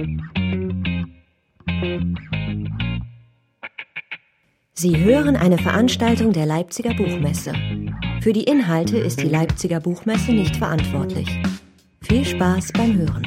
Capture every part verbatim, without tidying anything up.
Sie hören eine Veranstaltung der Leipziger Buchmesse. Für die Inhalte ist die Leipziger Buchmesse nicht verantwortlich. Viel Spaß beim Hören.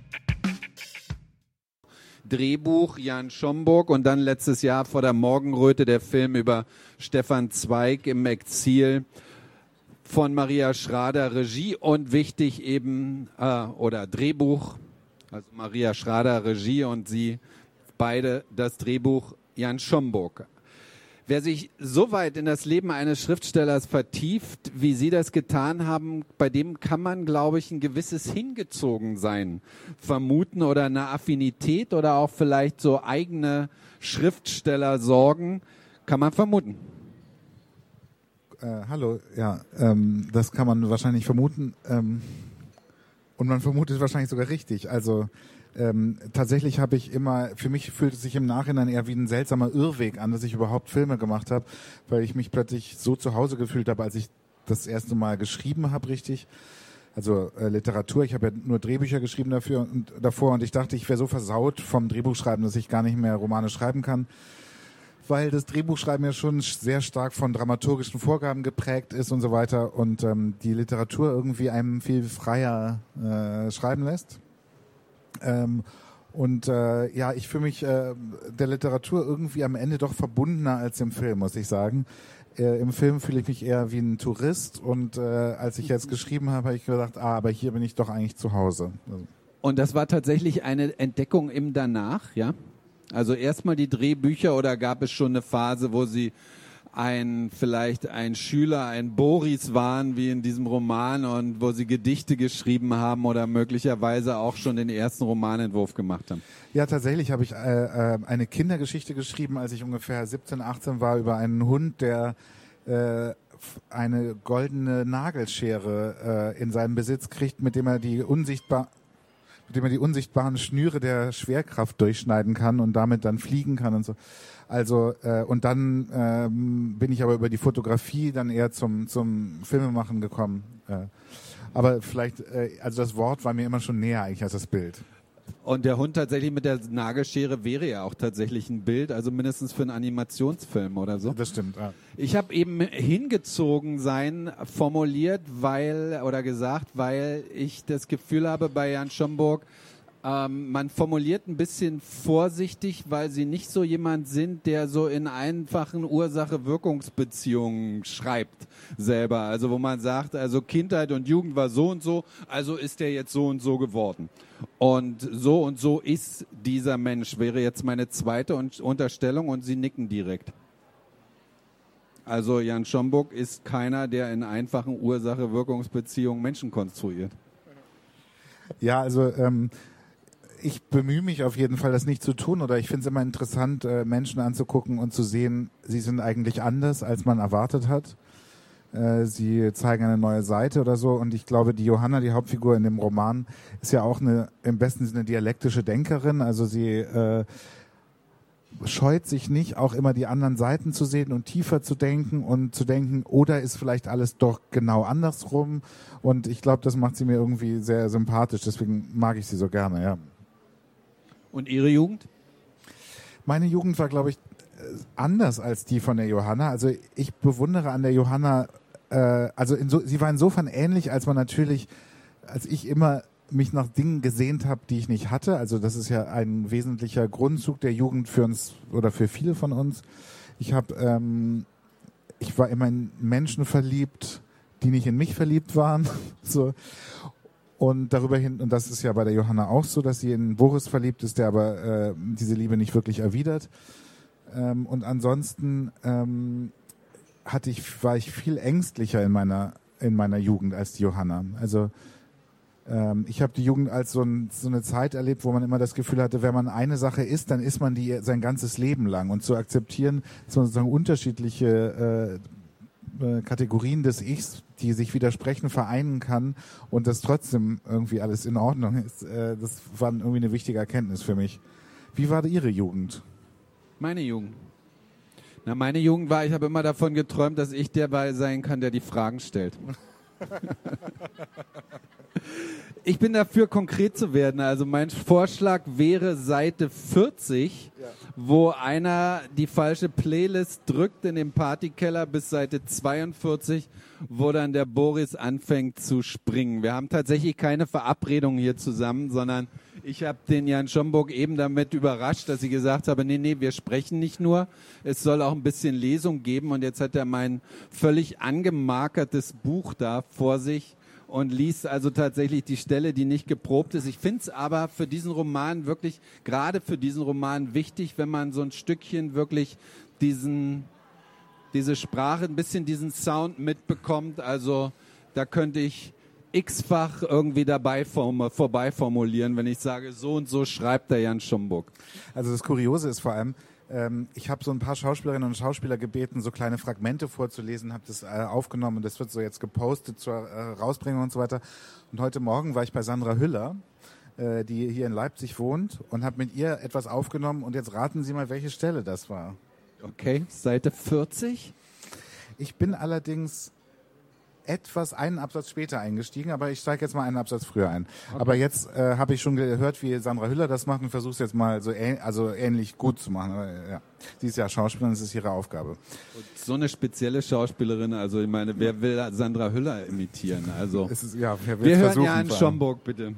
Drehbuch Jan Schomburg und dann letztes Jahr vor der Morgenröte der Film über Stefan Zweig im Exil von Maria Schrader, Regie und wichtig eben, äh, oder Drehbuch, also Maria Schrader, Regie und sie beide das Drehbuch Jan Schomburg. Wer sich so weit in das Leben eines Schriftstellers vertieft, wie Sie das getan haben, bei dem kann man, glaube ich, ein gewisses Hingezogensein vermuten oder eine Affinität oder auch vielleicht so eigene Schriftstellersorgen, kann man vermuten. Äh, hallo, ja, ähm, das kann man wahrscheinlich vermuten ähm, und man vermutet wahrscheinlich sogar richtig. Also Ähm, tatsächlich habe ich immer, für mich fühlt es sich im Nachhinein eher wie ein seltsamer Irrweg an, dass ich überhaupt Filme gemacht habe, weil ich mich plötzlich so zu Hause gefühlt habe, als ich das erste Mal geschrieben habe, richtig. Also äh, Literatur, ich habe ja nur Drehbücher geschrieben dafür und davor und ich dachte, ich wäre so versaut vom Drehbuchschreiben, dass ich gar nicht mehr Romane schreiben kann, weil das Drehbuchschreiben ja schon sehr stark von dramaturgischen Vorgaben geprägt ist und so weiter und ähm, die Literatur irgendwie einem viel freier äh, schreiben lässt. Ähm, und äh, ja, ich fühle mich äh, der Literatur irgendwie am Ende doch verbundener als im Film, muss ich sagen. Äh, Im Film fühle ich mich eher wie ein Tourist und äh, als ich jetzt geschrieben habe, habe ich gedacht, ah, aber hier bin ich doch eigentlich zu Hause. Also. Und das war tatsächlich eine Entdeckung im Danach, ja? Also erstmal die Drehbücher oder gab es schon eine Phase, wo Sie ein vielleicht ein Schüler, ein Boris waren, wie in diesem Roman und wo Sie Gedichte geschrieben haben oder möglicherweise auch schon den ersten Romanentwurf gemacht haben? Ja, tatsächlich habe ich äh, äh, eine Kindergeschichte geschrieben, als ich ungefähr siebzehn, achtzehn war, über einen Hund, der äh, eine goldene Nagelschere äh, in seinen Besitz kriegt, mit dem er die unsichtbar mit dem er die unsichtbaren Schnüre der Schwerkraft durchschneiden kann und damit dann fliegen kann und so. Also äh, und dann ähm, bin ich aber über die Fotografie dann eher zum zum Filmemachen gekommen. Äh, aber vielleicht, äh, also das Wort war mir immer schon näher eigentlich als das Bild. Und der Hund tatsächlich mit der Nagelschere wäre ja auch tatsächlich ein Bild, also mindestens für einen Animationsfilm oder so. Das stimmt, ja. Ich habe eben hingezogen sein formuliert, weil oder gesagt, weil ich das Gefühl habe bei Jan Schomburg, ähm, man formuliert ein bisschen vorsichtig, weil sie nicht so jemand sind, der so in einfachen Ursache-Wirkungsbeziehungen schreibt selber. Also wo man sagt, also Kindheit und Jugend war so und so, also ist der jetzt so und so geworden. Und so und so ist dieser Mensch, wäre jetzt meine zweite Unterstellung und Sie nicken direkt. Also Jan Schomburg ist keiner, der in einfachen Ursache-Wirkungsbeziehungen Menschen konstruiert. Ja, also ähm, ich bemühe mich auf jeden Fall, das nicht zu tun, oder ich finde es immer interessant, äh, Menschen anzugucken und zu sehen, sie sind eigentlich anders, als man erwartet hat. Äh, sie zeigen eine neue Seite oder so, und ich glaube, die Johanna, die Hauptfigur in dem Roman, ist ja auch eine im besten Sinne dialektische Denkerin, also sie äh, scheut sich nicht, auch immer die anderen Seiten zu sehen und tiefer zu denken und zu denken, oder ist vielleicht alles doch genau andersrum, und ich glaube, das macht sie mir irgendwie sehr sympathisch, deswegen mag ich sie so gerne, ja. Und Ihre Jugend? Meine Jugend war, glaube ich, anders als die von der Johanna. Also ich bewundere an der Johanna, äh, also inso, sie war insofern ähnlich, als man natürlich, als ich immer mich nach Dingen gesehnt habe, die ich nicht hatte. Also das ist ja ein wesentlicher Grundzug der Jugend für uns oder für viele von uns. Ich habe, ähm, ich war immer in Menschen verliebt, die nicht in mich verliebt waren. so. Und darüber hin, und das ist ja bei der Johanna auch so, dass sie in Boris verliebt ist, der aber äh, diese Liebe nicht wirklich erwidert. Ähm, und ansonsten ähm, hatte ich, war ich viel ängstlicher in meiner in meiner Jugend als die Johanna. Also ähm, ich habe die Jugend als so, ein, so eine Zeit erlebt, wo man immer das Gefühl hatte, wenn man eine Sache ist, dann ist man die sein ganzes Leben lang. Und zu akzeptieren, dass man sozusagen unterschiedliche äh, Kategorien des Ichs, die sich widersprechen, vereinen kann und das trotzdem irgendwie alles in Ordnung ist, äh, das war irgendwie eine wichtige Erkenntnis für mich. Wie war Ihre Jugend? Meine Jugend? Na, meine Jugend war, ich habe immer davon geträumt, dass ich der sein kann, der die Fragen stellt. Ich bin dafür, konkret zu werden. Also mein Vorschlag wäre Seite vierzig, ja. wo einer die falsche Playlist drückt in den Partykeller, bis Seite zweiundvierzig, wo dann der Boris anfängt zu springen. Wir haben tatsächlich keine Verabredung hier zusammen, sondern ich habe den Jan Schomburg eben damit überrascht, dass ich gesagt habe, nee, nee, wir sprechen nicht nur, es soll auch ein bisschen Lesung geben. Und jetzt hat er mein völlig angemarkertes Buch da vor sich und liest also tatsächlich die Stelle, die nicht geprobt ist. Ich finde es aber für diesen Roman wirklich, gerade für diesen Roman wichtig, wenn man so ein Stückchen wirklich diesen, diese Sprache, ein bisschen diesen Sound mitbekommt. Also da könnte ich x-fach irgendwie dabei form- vorbei formulieren, wenn ich sage, so und so schreibt der Jan Schomburg. Also das Kuriose ist vor allem, ähm, ich habe so ein paar Schauspielerinnen und Schauspieler gebeten, so kleine Fragmente vorzulesen, habe das äh, aufgenommen und das wird so jetzt gepostet zur äh, Rausbringung und so weiter. Und heute Morgen war ich bei Sandra Hüller, äh, die hier in Leipzig wohnt, und habe mit ihr etwas aufgenommen. Und jetzt raten Sie mal, welche Stelle das war. Okay, Seite vierzig. Ich bin allerdings etwas einen Absatz später eingestiegen, aber ich steige jetzt mal einen Absatz früher ein. Okay. Aber jetzt äh, habe ich schon gehört, wie Sandra Hüller das macht und versuche es jetzt mal so ähn- also ähnlich gut zu machen. Aber, ja. Sie ist ja Schauspielerin, das ist ihre Aufgabe. Und so eine spezielle Schauspielerin, also ich meine, wer will Sandra Hüller imitieren? Also es ist, ja, wer wir hören Jan Schomburg, bitte.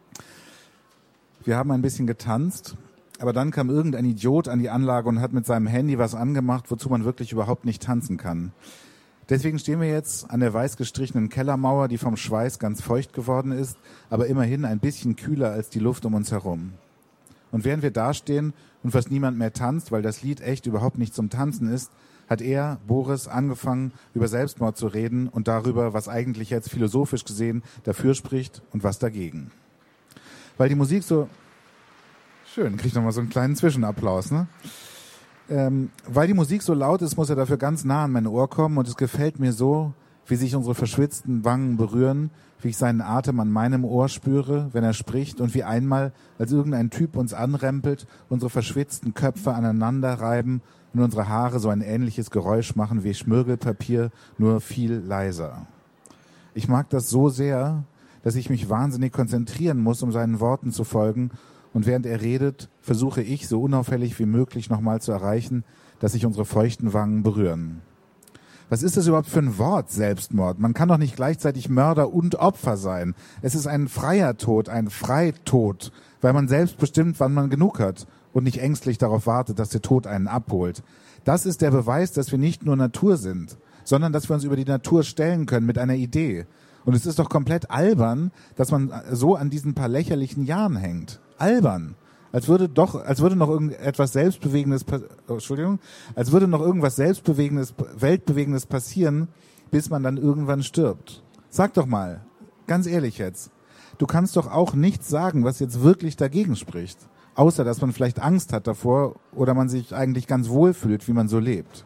Wir haben ein bisschen getanzt, aber dann kam irgendein Idiot an die Anlage und hat mit seinem Handy was angemacht, wozu man wirklich überhaupt nicht tanzen kann. Deswegen stehen wir jetzt an der weiß gestrichenen Kellermauer, die vom Schweiß ganz feucht geworden ist, aber immerhin ein bisschen kühler als die Luft um uns herum. Und während wir dastehen und fast niemand mehr tanzt, weil das Lied echt überhaupt nicht zum Tanzen ist, hat er, Boris, angefangen, über Selbstmord zu reden und darüber, was eigentlich jetzt philosophisch gesehen dafür spricht und was dagegen. Weil die Musik so... Schön, kriegt nochmal so einen kleinen Zwischenapplaus, ne? Ähm, weil die Musik so laut ist, muss er dafür ganz nah an mein Ohr kommen und es gefällt mir so, wie sich unsere verschwitzten Wangen berühren, wie ich seinen Atem an meinem Ohr spüre, wenn er spricht und wie einmal, als irgendein Typ uns anrempelt, unsere verschwitzten Köpfe aneinander reiben und unsere Haare so ein ähnliches Geräusch machen wie Schmirgelpapier, nur viel leiser. Ich mag das so sehr, dass ich mich wahnsinnig konzentrieren muss, um seinen Worten zu folgen. Und während er redet, versuche ich, so unauffällig wie möglich nochmal zu erreichen, dass sich unsere feuchten Wangen berühren. Was ist das überhaupt für ein Wort, Selbstmord? Man kann doch nicht gleichzeitig Mörder und Opfer sein. Es ist ein freier Tod, ein Freitod, weil man selbst bestimmt, wann man genug hat und nicht ängstlich darauf wartet, dass der Tod einen abholt. Das ist der Beweis, dass wir nicht nur Natur sind, sondern dass wir uns über die Natur stellen können mit einer Idee. Und es ist doch komplett albern, dass man so an diesen paar lächerlichen Jahren hängt. Albern. Als würde doch, als würde noch irgendetwas Selbstbewegendes, oh, Entschuldigung, als würde noch irgendwas Selbstbewegendes, Weltbewegendes passieren, bis man dann irgendwann stirbt. Sag doch mal, ganz ehrlich jetzt, du kannst doch auch nichts sagen, was jetzt wirklich dagegen spricht. Außer, dass man vielleicht Angst hat davor oder man sich eigentlich ganz wohl fühlt, wie man so lebt.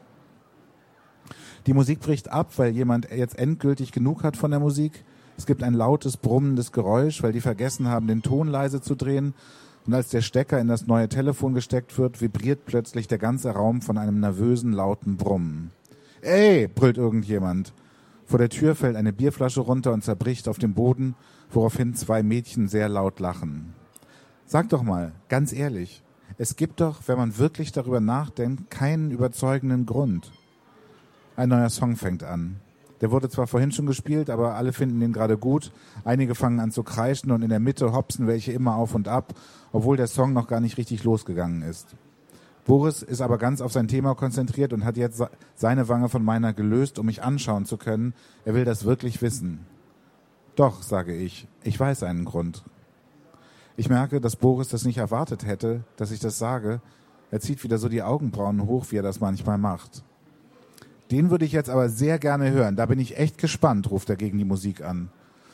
Die Musik bricht ab, weil jemand jetzt endgültig genug hat von der Musik. Es gibt ein lautes, brummendes Geräusch, weil die vergessen haben, den Ton leise zu drehen. Und als der Stecker in das neue Telefon gesteckt wird, vibriert plötzlich der ganze Raum von einem nervösen, lauten Brummen. »Ey«, brüllt irgendjemand. Vor der Tür fällt eine Bierflasche runter und zerbricht auf dem Boden, woraufhin zwei Mädchen sehr laut lachen. Sag doch mal, ganz ehrlich, es gibt doch, wenn man wirklich darüber nachdenkt, keinen überzeugenden Grund. Ein neuer Song fängt an. Der wurde zwar vorhin schon gespielt, aber alle finden den gerade gut. Einige fangen an zu kreischen und in der Mitte hopsen welche immer auf und ab, obwohl der Song noch gar nicht richtig losgegangen ist. Boris ist aber ganz auf sein Thema konzentriert und hat jetzt seine Wange von meiner gelöst, um mich anschauen zu können. Er will das wirklich wissen. Doch, sage ich, ich weiß einen Grund. Ich merke, dass Boris das nicht erwartet hätte, dass ich das sage. Er zieht wieder so die Augenbrauen hoch, wie er das manchmal macht. Den würde ich jetzt aber sehr gerne hören. Da bin ich echt gespannt, ruft er gegen die Musik an.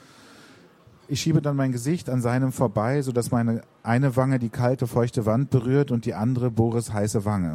Ich schiebe dann mein Gesicht an seinem vorbei, sodass meine eine Wange die kalte, feuchte Wand berührt und die andere Boris' heiße Wange.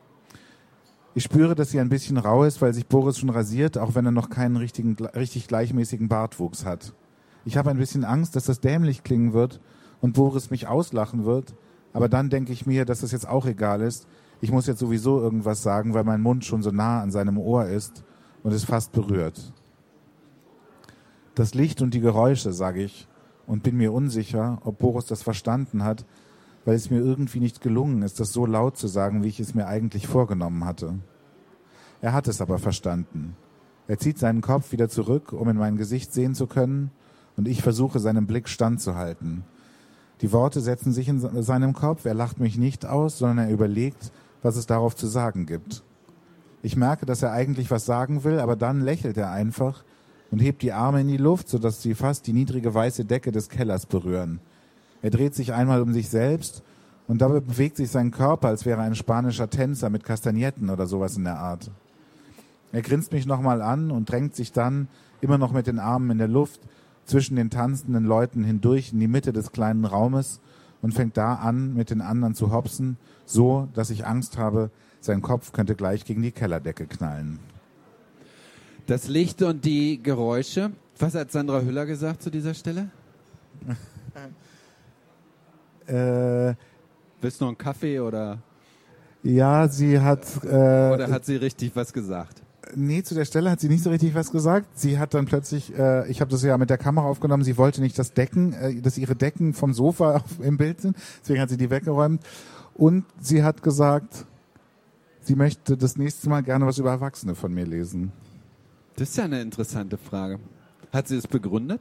Ich spüre, dass sie ein bisschen rau ist, weil sich Boris schon rasiert, auch wenn er noch keinen richtigen, richtig gleichmäßigen Bartwuchs hat. Ich habe ein bisschen Angst, dass das dämlich klingen wird und Boris mich auslachen wird, aber dann denke ich mir, dass das jetzt auch egal ist. Ich muss jetzt sowieso irgendwas sagen, weil mein Mund schon so nah an seinem Ohr ist und es fast berührt. Das Licht und die Geräusche, sage ich, und bin mir unsicher, ob Boris das verstanden hat, weil es mir irgendwie nicht gelungen ist, das so laut zu sagen, wie ich es mir eigentlich vorgenommen hatte. Er hat es aber verstanden. Er zieht seinen Kopf wieder zurück, um in mein Gesicht sehen zu können, und ich versuche, seinem Blick standzuhalten. Die Worte setzen sich in seinem Kopf, er lacht mich nicht aus, sondern er überlegt, was es darauf zu sagen gibt. Ich merke, dass er eigentlich was sagen will, aber dann lächelt er einfach und hebt die Arme in die Luft, sodass sie fast die niedrige weiße Decke des Kellers berühren. Er dreht sich einmal um sich selbst und dabei bewegt sich sein Körper, als wäre er ein spanischer Tänzer mit Kastagnetten oder sowas in der Art. Er grinst mich nochmal an und drängt sich dann, immer noch mit den Armen in der Luft, zwischen den tanzenden Leuten hindurch in die Mitte des kleinen Raumes und fängt da an, mit den anderen zu hopsen, so, dass ich Angst habe, sein Kopf könnte gleich gegen die Kellerdecke knallen. Das Licht und die Geräusche. Was hat Sandra Hüller gesagt zu dieser Stelle? äh, Willst du noch einen Kaffee oder? Ja, sie hat... Äh, oder hat sie richtig was gesagt? Nee, zu der Stelle hat sie nicht so richtig was gesagt. Sie hat dann plötzlich, äh, ich habe das ja mit der Kamera aufgenommen, sie wollte nicht das Decken, äh, dass ihre Decken vom Sofa auf, im Bild sind, deswegen hat sie die weggeräumt. Und sie hat gesagt, sie möchte das nächste Mal gerne was über Erwachsene von mir lesen. Das ist ja eine interessante Frage. Hat sie es begründet?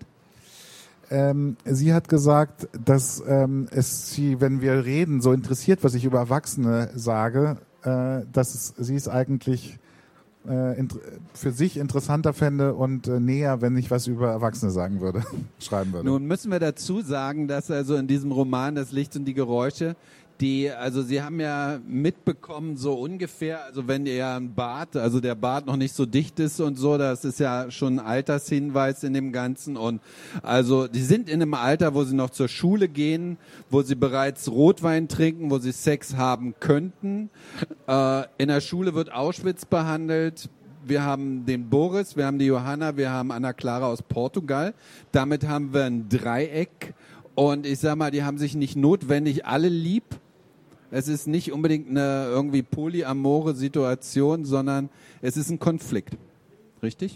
Ähm, sie hat gesagt, dass ähm, es sie, wenn wir reden, so interessiert, was ich über Erwachsene sage, äh, dass es, sie es eigentlich äh, int- für sich interessanter fände und äh, näher, wenn ich was über Erwachsene sagen würde, schreiben würde. Nun müssen wir dazu sagen, dass also in diesem Roman Das Licht und die Geräusche, die, also Sie haben ja mitbekommen, so ungefähr, also wenn ihr ein Bart, also der Bart noch nicht so dicht ist und so, das ist ja schon ein Altershinweis in dem Ganzen. Und also die sind in einem Alter, wo sie noch zur Schule gehen, wo sie bereits Rotwein trinken, wo sie Sex haben könnten. Äh, in der Schule wird Auschwitz behandelt. Wir haben den Boris, wir haben die Johanna, wir haben Ana Clara aus Portugal. Damit haben wir ein Dreieck. Und ich sag mal, die haben sich nicht notwendig alle lieb. Es ist nicht unbedingt eine irgendwie polyamore Situation, sondern es ist ein Konflikt. Richtig?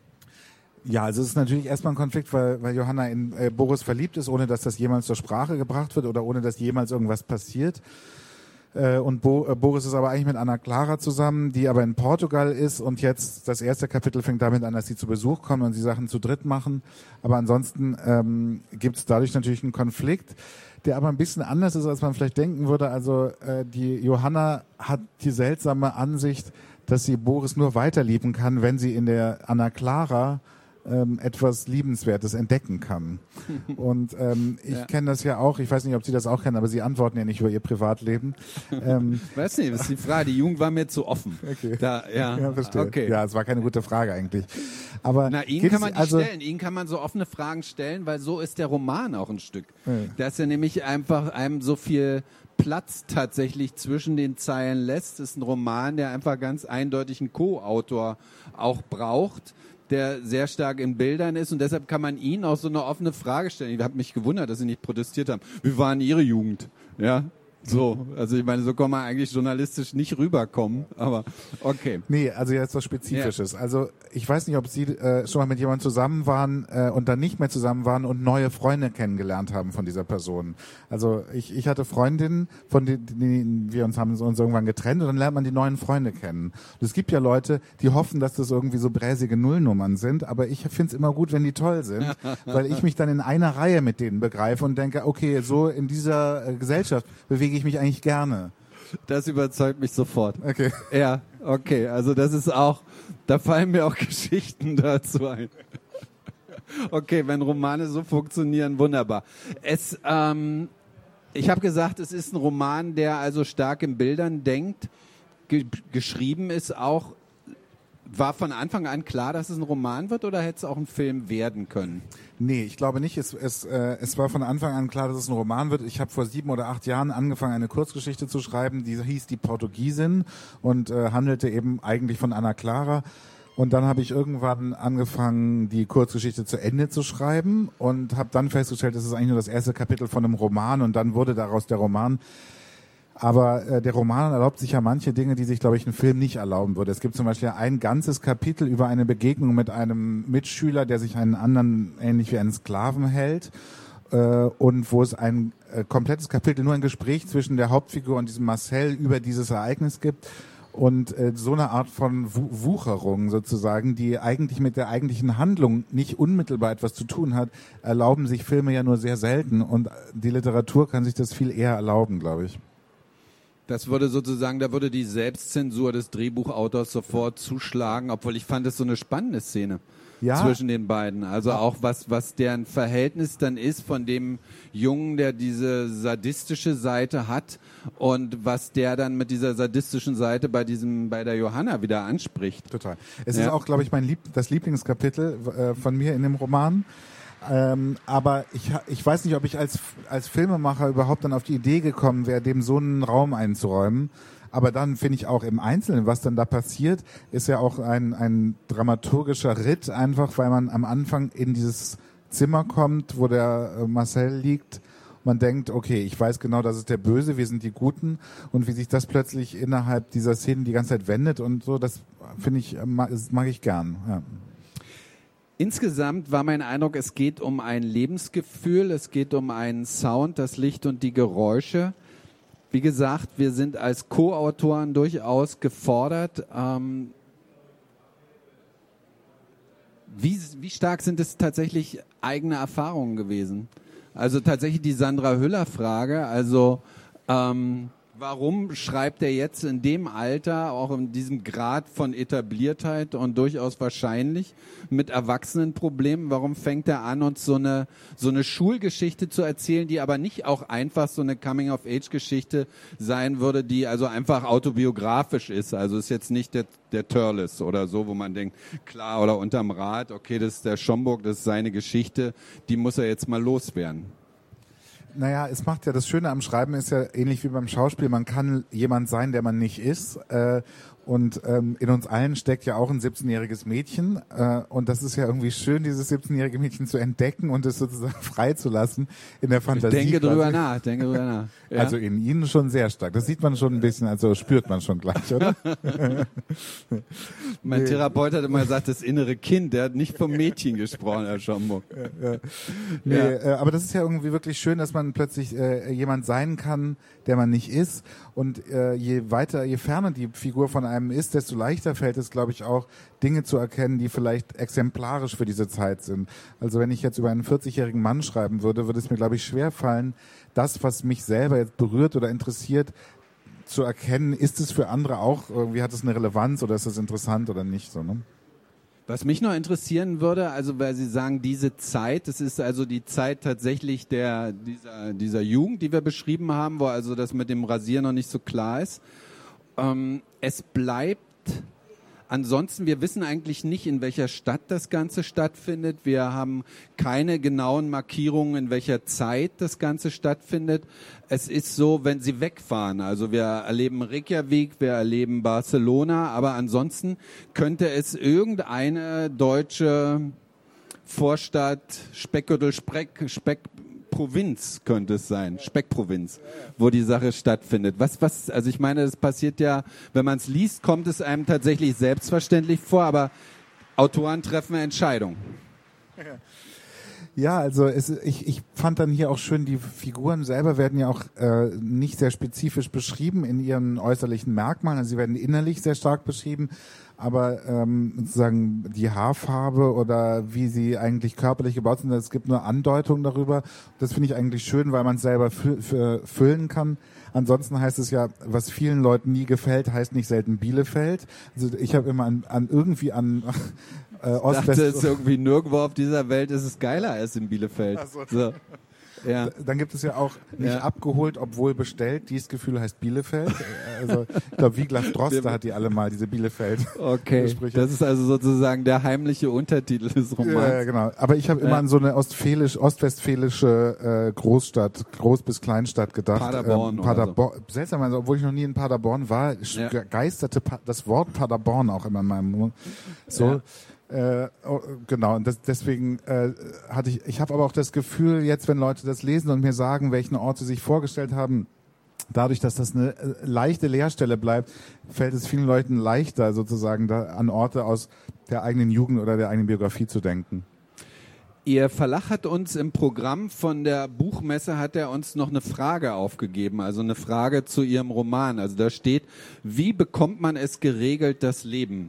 Ja, also es ist natürlich erstmal ein Konflikt, weil, weil Johanna in äh, Boris verliebt ist, ohne dass das jemals zur Sprache gebracht wird oder ohne dass jemals irgendwas passiert. Äh, und Bo, äh, Boris ist aber eigentlich mit Ana Clara zusammen, die aber in Portugal ist, und jetzt das erste Kapitel fängt damit an, dass sie zu Besuch kommen und sie Sachen zu dritt machen. Aber ansonsten ähm, gibt es dadurch natürlich einen Konflikt, der aber ein bisschen anders ist, als man vielleicht denken würde. Also äh, die Johanna hat die seltsame Ansicht, dass sie Boris nur weiterlieben kann, wenn sie in der Ana Clara ähm, etwas Liebenswertes entdecken kann. Und ähm, ich ja. kenne das ja auch, ich weiß nicht, ob Sie das auch kennen, aber Sie antworten ja nicht über Ihr Privatleben. Ähm, weiß nicht, das ist die Frage. Die Jugend war mir zu offen. Okay. Da, ja, ja, verstehe. Okay. Ja, es war keine gute Frage eigentlich. Aber Na, Ihnen kann man die also stellen. Ihnen kann man so offene Fragen stellen, weil so ist der Roman auch ein Stück. Ja. Dass er nämlich einfach einem so viel Platz tatsächlich zwischen den Zeilen lässt. Das ist ein Roman, der einfach ganz eindeutig einen Co-Autor auch braucht, der sehr stark in Bildern ist, und deshalb kann man Ihnen auch so eine offene Frage stellen. Ich habe mich gewundert, dass Sie nicht protestiert haben. Wie war denn Ihre Jugend? Ja, so. Also ich meine, so kann man eigentlich journalistisch nicht rüberkommen, aber okay. Nee, also jetzt was Spezifisches. Ja. Also ich weiß nicht, ob Sie äh, schon mal mit jemandem zusammen waren äh, und dann nicht mehr zusammen waren und neue Freunde kennengelernt haben von dieser Person. Also ich, ich hatte Freundinnen, von denen die, wir uns haben uns irgendwann getrennt, und dann lernt man die neuen Freunde kennen. Und es gibt ja Leute, die hoffen, dass das irgendwie so bräsige Nullnummern sind, aber ich finde es immer gut, wenn die toll sind, weil ich mich dann in einer Reihe mit denen begreife und denke, okay, so in dieser äh, Gesellschaft bewege ich mich eigentlich gerne. Das überzeugt mich sofort. Okay. Ja, okay. Also das ist auch, da fallen mir auch Geschichten dazu ein. Okay, wenn Romane so funktionieren, wunderbar. Es, ähm, ich habe gesagt, es ist ein Roman, der also stark in Bildern denkt. Ge- geschrieben ist auch, war von Anfang an klar, dass es ein Roman wird, oder hätte es auch ein Film werden können? Nee, ich glaube nicht. Es, es, äh, es war von Anfang an klar, dass es ein Roman wird. Ich habe vor sieben oder acht Jahren angefangen, eine Kurzgeschichte zu schreiben, die hieß Die Portugiesin und äh, handelte eben eigentlich von Ana Clara. Und dann habe ich irgendwann angefangen, die Kurzgeschichte zu Ende zu schreiben und habe dann festgestellt, das ist eigentlich nur das erste Kapitel von einem Roman, und dann wurde daraus der Roman. Aber äh, der Roman erlaubt sich ja manche Dinge, die sich, glaube ich, ein Film nicht erlauben würde. Es gibt zum Beispiel ein ganzes Kapitel über eine Begegnung mit einem Mitschüler, der sich einen anderen ähnlich wie einen Sklaven hält. Äh, und wo es ein äh, komplettes Kapitel, nur ein Gespräch zwischen der Hauptfigur und diesem Marcel über dieses Ereignis gibt. Und äh, so eine Art von Wu- Wucherung sozusagen, die eigentlich mit der eigentlichen Handlung nicht unmittelbar etwas zu tun hat, erlauben sich Filme ja nur sehr selten. Und die Literatur kann sich das viel eher erlauben, glaube ich. Das würde sozusagen, da würde die Selbstzensur des Drehbuchautors sofort zuschlagen, obwohl ich fand es so eine spannende Szene Ja. zwischen den beiden. Also auch was, was deren Verhältnis dann ist von dem Jungen, der diese sadistische Seite hat und was der dann mit dieser sadistischen Seite bei diesem, bei der Johanna wieder anspricht. Total. Es Ja. ist auch, glaube ich, mein Lieb das Lieblingskapitel äh, von mir in dem Roman. Ähm, aber ich, ha- ich weiß nicht, ob ich als, als Filmemacher überhaupt dann auf die Idee gekommen wäre, dem so einen Raum einzuräumen. Aber dann finde ich auch im Einzelnen, was dann da passiert, ist ja auch ein, ein dramaturgischer Ritt, einfach weil man am Anfang in dieses Zimmer kommt, wo der äh, Marcel liegt. Man denkt, okay, ich weiß genau, das ist der Böse, wir sind die Guten. Und wie sich das plötzlich innerhalb dieser Szenen die ganze Zeit wendet und so, das finde ich, äh, mag, das mag ich gern. Ja. Insgesamt war mein Eindruck, es geht um ein Lebensgefühl, es geht um einen Sound, das Licht und die Geräusche. Wie gesagt, wir sind als Co-Autoren durchaus gefordert. Ähm, wie, wie stark sind es tatsächlich eigene Erfahrungen gewesen? Also tatsächlich die Sandra Hüller-Frage, also ähm, warum schreibt er jetzt in dem Alter, auch in diesem Grad von Etabliertheit und durchaus wahrscheinlich mit Erwachsenenproblemen, warum fängt er an, uns so eine, so eine Schulgeschichte zu erzählen, die aber nicht auch einfach so eine Coming-of-Age-Geschichte sein würde, die also einfach autobiografisch ist. Also ist jetzt nicht der, der Törles oder so, wo man denkt, klar, oder unterm Rad, okay, das ist der Schomburg, das ist seine Geschichte, die muss er jetzt mal loswerden. Naja, es macht ja, das Schöne am Schreiben ist ja ähnlich wie beim Schauspiel, man kann jemand sein, der man nicht ist. Äh, und ähm, in uns allen steckt ja auch ein siebzehnjähriges Mädchen. Äh, und das ist ja irgendwie schön, dieses siebzehnjährige Mädchen zu entdecken und es sozusagen freizulassen in der Fantasie. Ich denke quasi. drüber nach, denke drüber nach. Ja? Also in Ihnen schon sehr stark. Das sieht man schon ein bisschen, also spürt man schon gleich, oder? Mein Nee. Therapeut hat immer gesagt, das innere Kind, der hat nicht vom Mädchen gesprochen, Herr Schomburg. Nee, Ja. äh, aber das ist ja irgendwie wirklich schön, dass man plötzlich äh, jemand sein kann, der man nicht ist. Und äh, je weiter, je ferner die Figur von einem ist, desto leichter fällt es, glaube ich, auch, Dinge zu erkennen, die vielleicht exemplarisch für diese Zeit sind. Also wenn ich jetzt über einen vierzigjährigen Mann schreiben würde, würde es mir, glaube ich, schwer fallen, das, was mich selber jetzt berührt oder interessiert, zu erkennen, ist es für andere auch, irgendwie hat es eine Relevanz oder ist es interessant oder nicht, so, ne? Was mich noch interessieren würde, also weil Sie sagen, diese Zeit, das ist also die Zeit tatsächlich der dieser, dieser Jugend, die wir beschrieben haben, wo also das mit dem Rasieren noch nicht so klar ist. Ähm, es bleibt, ansonsten, wir wissen eigentlich nicht, in welcher Stadt das Ganze stattfindet. Wir haben keine genauen Markierungen, in welcher Zeit das Ganze stattfindet. Es ist so, wenn Sie wegfahren, also wir erleben Reykjavik, wir erleben Barcelona, aber ansonsten könnte es irgendeine deutsche Vorstadt, Speckgürtel, Speck, Speckprovinz könnte es sein, Speckprovinz, wo die Sache stattfindet. Was, was, also ich meine, das passiert ja, wenn man es liest, kommt es einem tatsächlich selbstverständlich vor, aber Autoren treffen eine Entscheidung. Ja, also es, ich, ich fand dann hier auch schön, die Figuren selber werden ja auch äh, nicht sehr spezifisch beschrieben in ihren äußerlichen Merkmalen. Also sie werden innerlich sehr stark beschrieben, aber ähm, sozusagen die Haarfarbe oder wie sie eigentlich körperlich gebaut sind, es gibt nur Andeutungen darüber. Das finde ich eigentlich schön, weil man es selber fü- fü- füllen kann. Ansonsten heißt es ja, was vielen Leuten nie gefällt, heißt nicht selten Bielefeld. Also ich habe immer an, an irgendwie an äh, Ich Ost, dachte, es West, ist irgendwie nirgendwo auf dieser Welt ist es geiler als in Bielefeld. Ach so. So. Ja. Dann gibt es ja auch nicht Ja. abgeholt, obwohl bestellt. Dieses Gefühl heißt Bielefeld. Also ich glaube, Wiglaf Droste hat die alle mal, diese Bielefeld. Okay, Sprüche. das ist also sozusagen der heimliche Untertitel des Romans. Ja, genau. Aber ich habe immer Ja. an so eine ostfälisch, ostwestfälische äh, Großstadt, Groß- bis Kleinstadt gedacht. Paderborn oder Paderborn. Seltsamerweise, obwohl ich noch nie in Paderborn war, Ja. geisterte pa- das Wort Paderborn auch immer in meinem Mund. So. Ja. Äh, oh, genau, und das, deswegen äh, hatte ich, ich habe aber auch das Gefühl, jetzt, wenn Leute das lesen und mir sagen, welchen Ort sie sich vorgestellt haben, dadurch, dass das eine leichte Leerstelle bleibt, fällt es vielen Leuten leichter, sozusagen da an Orte aus der eigenen Jugend oder der eigenen Biografie zu denken. Ihr Verlag hat uns im Programm von der Buchmesse, hat er uns noch eine Frage aufgegeben, also eine Frage zu Ihrem Roman. Also da steht, wie bekommt man es geregelt, das Leben?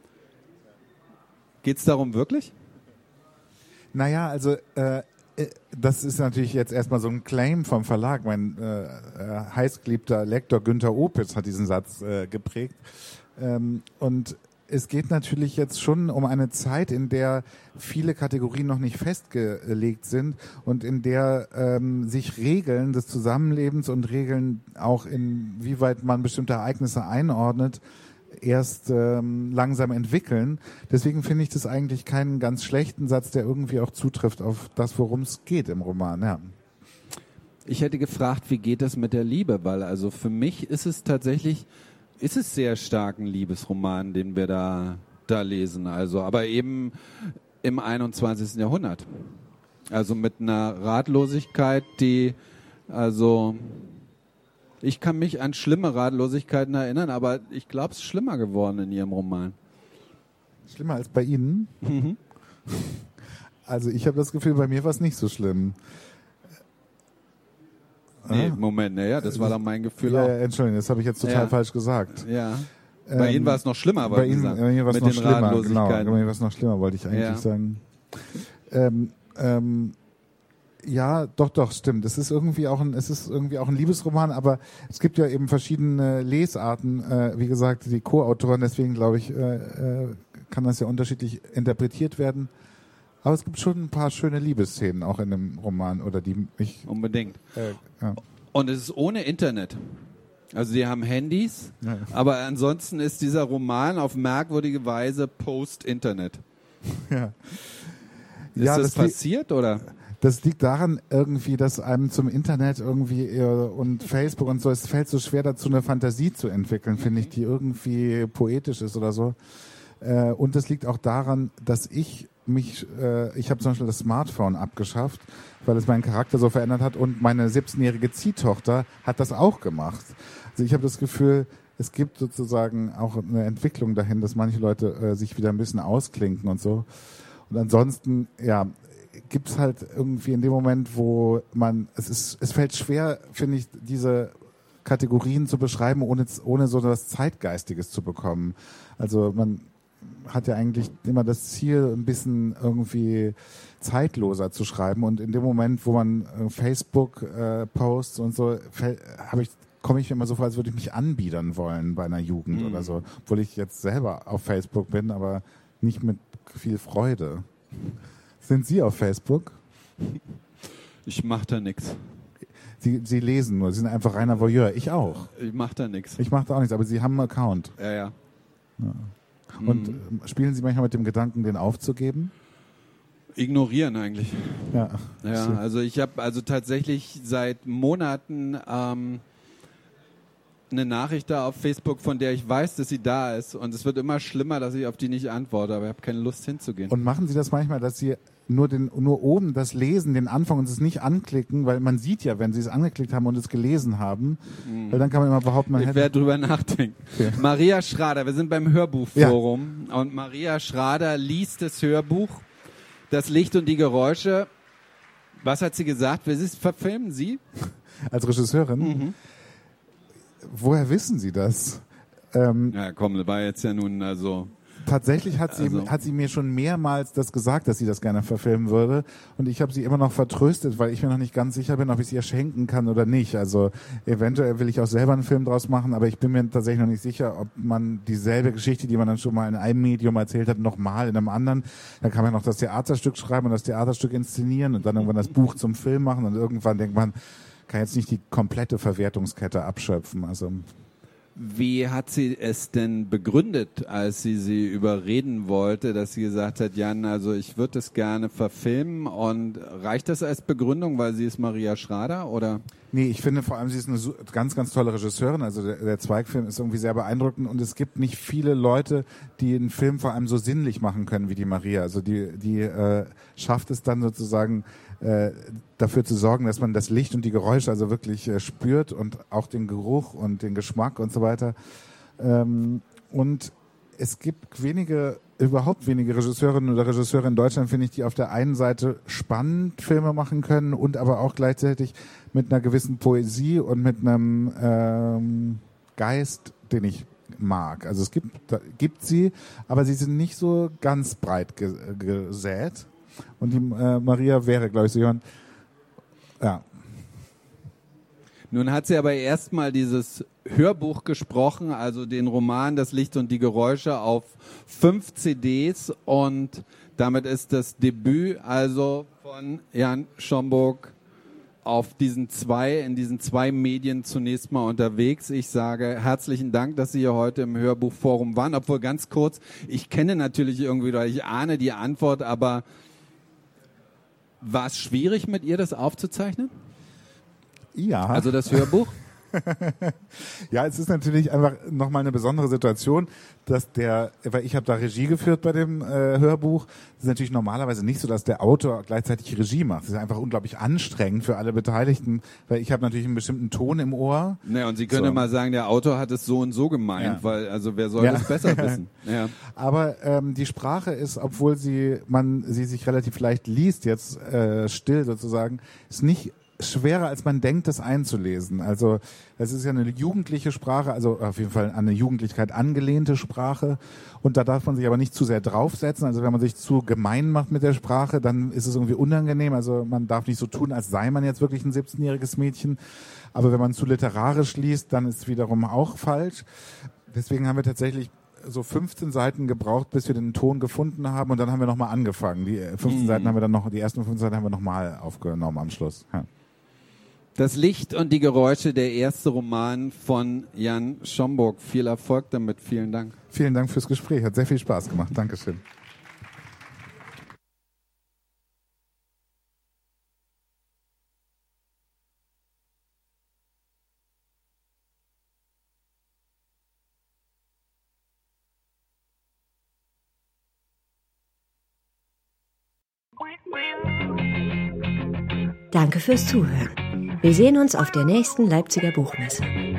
Geht es darum wirklich? Naja, also äh, das ist natürlich jetzt erstmal so ein Claim vom Verlag. Mein äh, heißgeliebter Lektor Günther Opitz hat diesen Satz äh, geprägt. Ähm, und es geht natürlich jetzt schon um eine Zeit, in der viele Kategorien noch nicht festgelegt sind und in der ähm, sich Regeln des Zusammenlebens und Regeln auch, inwieweit man bestimmte Ereignisse einordnet, erst ähm, langsam entwickeln. Deswegen finde ich das eigentlich keinen ganz schlechten Satz, der irgendwie auch zutrifft auf das, worum es geht im Roman. Ja. Ich hätte gefragt, wie geht das mit der Liebe? Weil also für mich ist es tatsächlich, ist es sehr stark ein Liebesroman, den wir da, da lesen. Also, aber eben im einundzwanzigsten Jahrhundert. Also mit einer Ratlosigkeit, die, also ich kann mich an schlimme Ratlosigkeiten erinnern, aber ich glaube, es ist schlimmer geworden in Ihrem Roman. Schlimmer als bei Ihnen? Mhm. Also ich habe das Gefühl, bei mir war es nicht so schlimm. Nee, Moment, naja, das war dann mein Gefühl ja, auch. Ja, Entschuldigung, das habe ich jetzt total Ja. falsch gesagt. Ja. Bei Ähm, Ihnen war es noch schlimmer, bei Ihnen, gesagt, bei Ihnen war es mit noch den schlimmer, genau. Ratlosigkeiten. Bei mir war es noch schlimmer, wollte ich eigentlich Ja. sagen. Ähm, ähm, ja, doch, doch, stimmt. Es ist irgendwie auch ein, es ist irgendwie auch ein Liebesroman, aber es gibt ja eben verschiedene Lesarten. Äh, wie gesagt, die Co-Autoren, deswegen glaube ich, äh, äh, kann das ja unterschiedlich interpretiert werden. Aber es gibt schon ein paar schöne Liebesszenen auch in dem Roman, oder die mich. Unbedingt. Äh, ja. Und es ist ohne Internet. Also die haben Handys, Ja. aber ansonsten ist dieser Roman auf merkwürdige Weise Post-Internet. Ja. Ist Ja, das, das li- passiert, oder? Das liegt daran irgendwie, dass einem zum Internet irgendwie äh, und Facebook und so, es fällt so schwer dazu, eine Fantasie zu entwickeln, finde ich, die irgendwie poetisch ist oder so. Äh, und das liegt auch daran, dass ich mich, äh, ich habe zum Beispiel das Smartphone abgeschafft, weil es meinen Charakter so verändert hat, und meine siebzehnjährige Ziehtochter hat das auch gemacht. Also ich habe das Gefühl, es gibt sozusagen auch eine Entwicklung dahin, dass manche Leute äh, sich wieder ein bisschen ausklinken und so. Und ansonsten, ja, gibt es halt irgendwie in dem Moment, wo man, es ist, es fällt schwer, finde ich, diese Kategorien zu beschreiben, ohne, ohne so etwas Zeitgeistiges zu bekommen. Also man hat ja eigentlich immer das Ziel, ein bisschen irgendwie zeitloser zu schreiben, und in dem Moment, wo man äh, Facebook-Posts äh, und so, habe ich komme ich mir immer so vor, als würde ich mich anbiedern wollen bei einer Jugend mhm. oder so, obwohl ich jetzt selber auf Facebook bin, aber nicht mit viel Freude. Sind Sie auf Facebook? Ich mache da nichts. Sie, Sie lesen nur, Sie sind einfach reiner Voyeur. Ich auch. Ich mache da nichts. Ich mache da auch nichts, aber Sie haben einen Account. Ja, ja. ja. Und mhm. spielen Sie manchmal mit dem Gedanken, den aufzugeben? Ignorieren eigentlich. Ja. Ja, also ich habe also tatsächlich seit Monaten ähm, eine Nachricht da auf Facebook, von der ich weiß, dass sie da ist, und es wird immer schlimmer, dass ich auf die nicht antworte, aber ich habe keine Lust hinzugehen. Und machen Sie das manchmal, dass Sie nur den nur oben das Lesen, den Anfang, und es nicht anklicken, weil man sieht ja, wenn Sie es angeklickt haben und es gelesen haben, mhm. weil dann kann man immer behaupten, man ich hätte... werde drüber nachdenken. Okay. Maria Schrader, wir sind beim Hörbuchforum, ja. Und Maria Schrader liest das Hörbuch Das Licht und die Geräusche. Was hat sie gesagt? Was ist, verfilmen Sie? Als Regisseurin? Mhm. Woher wissen Sie das? Ähm, ja, komm, das war jetzt ja nun also... Tatsächlich hat sie, also. hat sie mir schon mehrmals das gesagt, dass sie das gerne verfilmen würde. Und ich habe sie immer noch vertröstet, weil ich mir noch nicht ganz sicher bin, ob ich es ihr schenken kann oder nicht. Also eventuell will ich auch selber einen Film draus machen, aber ich bin mir tatsächlich noch nicht sicher, ob man dieselbe Geschichte, die man dann schon mal in einem Medium erzählt hat, nochmal in einem anderen. Dann kann man noch das Theaterstück schreiben und das Theaterstück inszenieren und dann irgendwann das Buch zum Film machen, und irgendwann denkt man, kann jetzt nicht die komplette Verwertungskette abschöpfen. Also wie hat sie es denn begründet, als sie sie überreden wollte, dass sie gesagt hat, Jan, also ich würde es gerne verfilmen, und reicht das als Begründung, weil sie ist Maria Schrader, oder? Nee, ich finde vor allem, sie ist eine ganz, ganz tolle Regisseurin, also der, der Zweigfilm ist irgendwie sehr beeindruckend, und es gibt nicht viele Leute, die einen Film vor allem so sinnlich machen können wie die Maria, also die, die äh, schafft es dann sozusagen, äh, dafür zu sorgen, dass man das Licht und die Geräusche also wirklich äh, spürt und auch den Geruch und den Geschmack und so weiter. Ähm, und es gibt wenige, überhaupt wenige Regisseurinnen oder Regisseure in Deutschland, finde ich, die auf der einen Seite spannend Filme machen können und aber auch gleichzeitig mit einer gewissen Poesie und mit einem ähm, Geist, den ich mag. Also es gibt, da, gibt sie, aber sie sind nicht so ganz breit ge, gesät. Und die äh, Maria wäre, glaube ich, so jemand, ja. Nun hat sie aber erstmal dieses Hörbuch gesprochen, also den Roman Das Licht und die Geräusche auf fünf C Ds und damit ist das Debüt also von Jan Schomburg auf diesen zwei, in diesen zwei Medien zunächst mal unterwegs. Ich sage herzlichen Dank, dass Sie hier heute im Hörbuchforum waren, obwohl ganz kurz, ich kenne natürlich irgendwie, oder ich ahne die Antwort, aber war es schwierig mit ihr das aufzuzeichnen? Ja. Also das Hörbuch? Ja, es ist natürlich einfach nochmal eine besondere Situation, dass der, weil ich habe da Regie geführt bei dem äh, Hörbuch. Es ist natürlich normalerweise nicht so, dass der Autor gleichzeitig Regie macht. Das ist einfach unglaublich anstrengend für alle Beteiligten, weil ich habe natürlich einen bestimmten Ton im Ohr. Naja, und Sie können so. mal sagen, der Autor hat es so und so gemeint, Ja. weil also wer soll Ja. das besser wissen? Ja. Aber ähm, die Sprache ist, obwohl sie man sie sich relativ leicht liest, jetzt äh, still sozusagen, ist nicht schwerer, als man denkt, das einzulesen. Also es ist ja eine jugendliche Sprache, also auf jeden Fall an eine Jugendlichkeit angelehnte Sprache. Und da darf man sich aber nicht zu sehr draufsetzen. Also wenn man sich zu gemein macht mit der Sprache, dann ist es irgendwie unangenehm. Also man darf nicht so tun, als sei man jetzt wirklich ein siebzehnjähriges Mädchen. Aber wenn man zu literarisch liest, dann ist es wiederum auch falsch. Deswegen haben wir tatsächlich so fünfzehn Seiten gebraucht, bis wir den Ton gefunden haben. Und dann haben wir nochmal angefangen. Die fünfzehn Mhm. Seiten haben wir dann noch, die ersten fünfzehn Seiten haben wir nochmal aufgenommen am Schluss. Ja. Das Licht und die Geräusche, der erste Roman von Jan Schomburg. Viel Erfolg damit, vielen Dank. Vielen Dank fürs Gespräch, hat sehr viel Spaß gemacht. Dankeschön. Danke fürs Zuhören. Wir sehen uns auf der nächsten Leipziger Buchmesse.